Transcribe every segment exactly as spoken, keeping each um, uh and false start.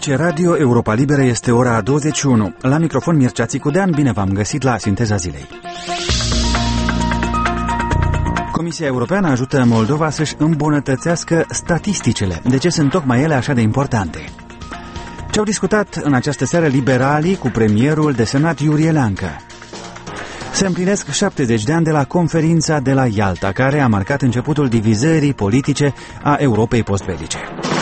Aici Radio Europa Liberă, este ora douăzeci și unu. La microfon Mircea Țicudean, bine v-am găsit la Sinteza Zilei. Comisia Europeană ajută Moldova să-și îmbunătățească statisticile. De ce sunt tocmai ele așa de importante? Ce-au discutat în această seară liberalii cu premierul desemnat Iurie Leancă? Se împlinesc șaptezeci de ani de la conferința de la Ialta, care a marcat începutul divizării politice a Europei postbelice.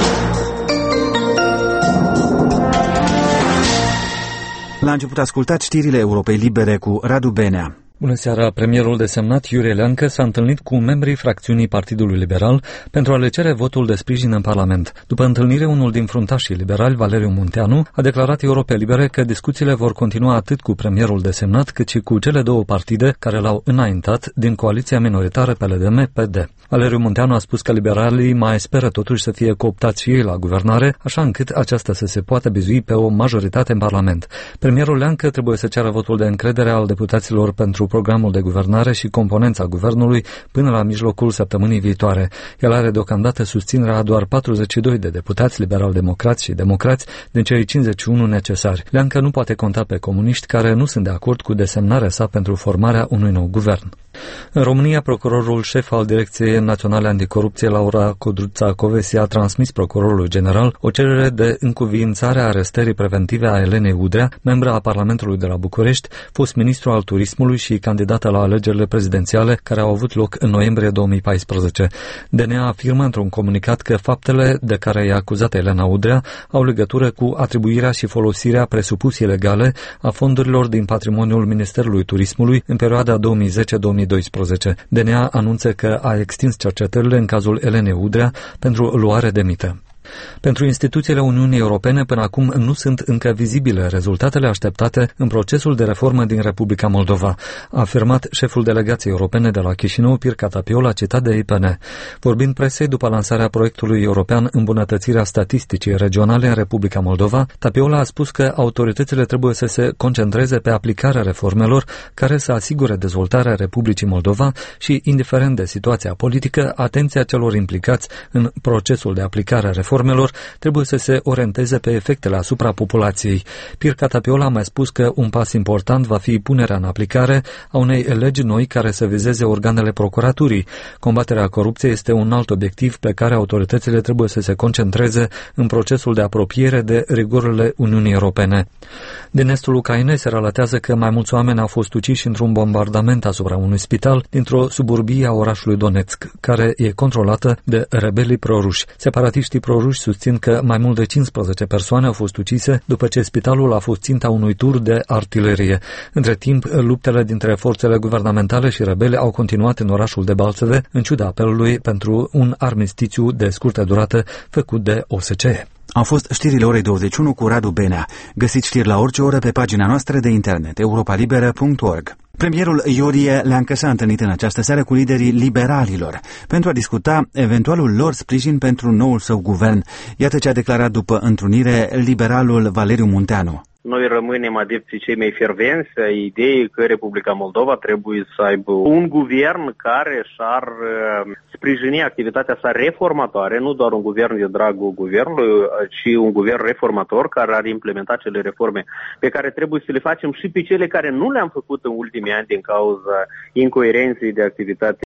La început ascultați știrile Europei Libere cu Radu Benea. Bună seara! Premierul desemnat Iurie Leancă s-a întâlnit cu membrii fracțiunii Partidului Liberal pentru a le cere votul de sprijin în Parlament. După întâlnire, unul din fruntașii liberali, Valeriu Munteanu, a declarat Europei Libere că discuțiile vor continua atât cu premierul desemnat, cât și cu cele două partide care l-au înaintat din coaliția minoritară P L D M P D. Valeriu Munteanu a spus că liberalii mai speră totuși să fie cooptați și ei la guvernare, așa încât aceasta să se poată bizui pe o majoritate în Parlament. Premierul Leancă trebuie să ceară votul de încredere al deputaților pentru programul de guvernare și componența guvernului până la mijlocul săptămânii viitoare. El are deocamdată susținerea a doar patruzeci și doi de deputați liberal-democrați și democrați din cei cincizeci și unu necesari. Leancă nu poate conta pe comuniști care nu sunt de acord cu desemnarea sa pentru formarea unui nou guvern. În România, procurorul șef al Direcției Naționale Anticorupție, Laura Codruța Covesi, a transmis procurorului general o cerere de încuviințare a arestării preventive a Elenei Udrea, membră a Parlamentului de la București, fost ministru al turismului și candidată la alegerile prezidențiale care au avut loc în noiembrie două mii paisprezece. D N A afirmă într-un comunicat că faptele de care e acuzată Elena Udrea au legătură cu atribuirea și folosirea presupus ilegale a fondurilor din patrimoniul Ministerului Turismului în perioada două mii zece două mii doisprezece. D N A anunță că a extins cercetările în cazul Elenei Udrea pentru luare de mită. Pentru instituțiile Uniunii Europene, până acum nu sunt încă vizibile rezultatele așteptate în procesul de reformă din Republica Moldova, a afirmat șeful delegației europene de la Chișinău, Pirca Tapiola, citat de I P N. Vorbind presei după lansarea proiectului european Îmbunătățirea statisticii regionale în Republica Moldova, Tapiola a spus că autoritățile trebuie să se concentreze pe aplicarea reformelor care să asigure dezvoltarea Republicii Moldova și, indiferent de situația politică, atenția celor implicați în procesul de aplicare a reformelor Reformelor trebuie să se orienteze pe efectele asupra populației. Pirca Tapiola a mai spus că un pas important va fi punerea în aplicare a unei legi noi care să vizeze organele procuraturii. Combaterea corupției este un alt obiectiv pe care autoritățile trebuie să se concentreze în procesul de apropiere de rigorile Uniunii Europene. Din estul Ucrainei se relatează că mai mulți oameni au fost uciși într-un bombardament asupra unui spital dintr-o suburbie a orașului Donetsk, care e controlată de rebelii proruși. Separatiștii proruși susțin că mai mult de cincisprezece persoane au fost ucise după ce spitalul a fost ținta unui tur de artilerie. Între timp, luptele dintre forțele guvernamentale și rebele au continuat în orașul de Balțeve, în ciuda apelului pentru un armistițiu de scurtă durată făcut de O S C E. Au fost știrile orei douăzeci și unu cu Radu Benea. Găsiți știri la orice oră pe pagina noastră de internet europa liberă punct org. Premierul Iurie Leancă s-a întâlnit în această seară cu liderii liberalilor pentru a discuta eventualul lor sprijin pentru noul său guvern. Iată ce a declarat după întrunire liberalul Valeriu Munteanu. Noi rămânem adepții cei mai fervenți a ideii că Republica Moldova trebuie să aibă un guvern care și-ar sprijini activitatea sa reformatoare, nu doar un guvern de dragul guvernului, ci un guvern reformator care ar implementa cele reforme pe care trebuie să le facem și pe cele care nu le-am făcut în ultimii ani din cauza incoerenței de activitate